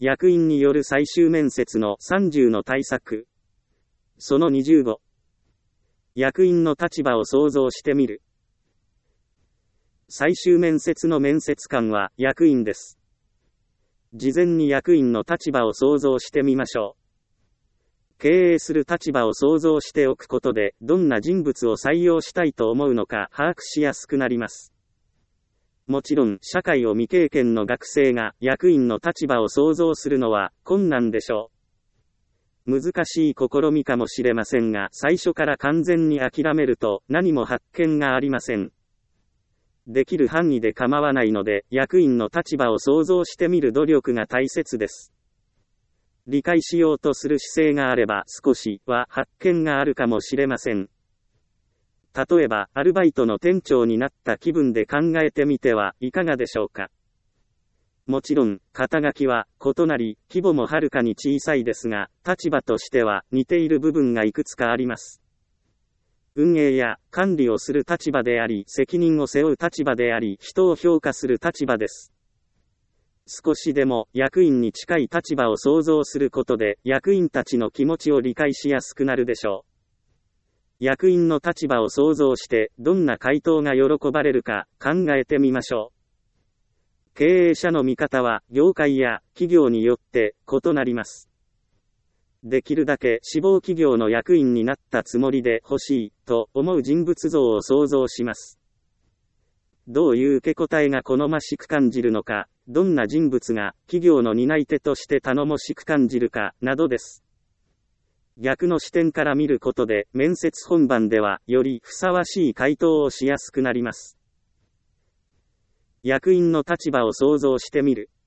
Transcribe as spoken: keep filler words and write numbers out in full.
役員による最終面接のさんじゅうの対策。そのにじゅうご。役員の立場を想像してみる。最終面接の面接官は役員です。事前に役員の立場を想像してみましょう。経営する立場を想像しておくことで、どんな人物を採用したいと思うのか把握しやすくなります。もちろん、社会を未経験の学生が役員の立場を想像するのは困難でしょう。難しい試みかもしれませんが、最初から完全に諦めると何も発見がありません。できる範囲で構わないので、役員の立場を想像してみる努力が大切です。理解しようとする姿勢があれば少しは発見があるかもしれません。例えば、アルバイトの店長になった気分で考えてみてはいかがでしょうか。もちろん、肩書きは異なり、規模もはるかに小さいですが、立場としては似ている部分がいくつかあります。運営や管理をする立場であり、責任を背負う立場であり、人を評価する立場です。少しでも役員に近い立場を想像することで、役員たちの気持ちを理解しやすくなるでしょう。役員の立場を想像して、どんな回答が喜ばれるか考えてみましょう。経営者の見方は、業界や企業によって異なります。できるだけ志望企業の役員になったつもりで欲しいと思う人物像を想像します。どういう受け答えが好ましく感じるのか、どんな人物が企業の担い手として頼もしく感じるかなどです。逆の視点から見ることで、面接本番ではよりふさわしい回答をしやすくなります。役員の立場を想像してみる。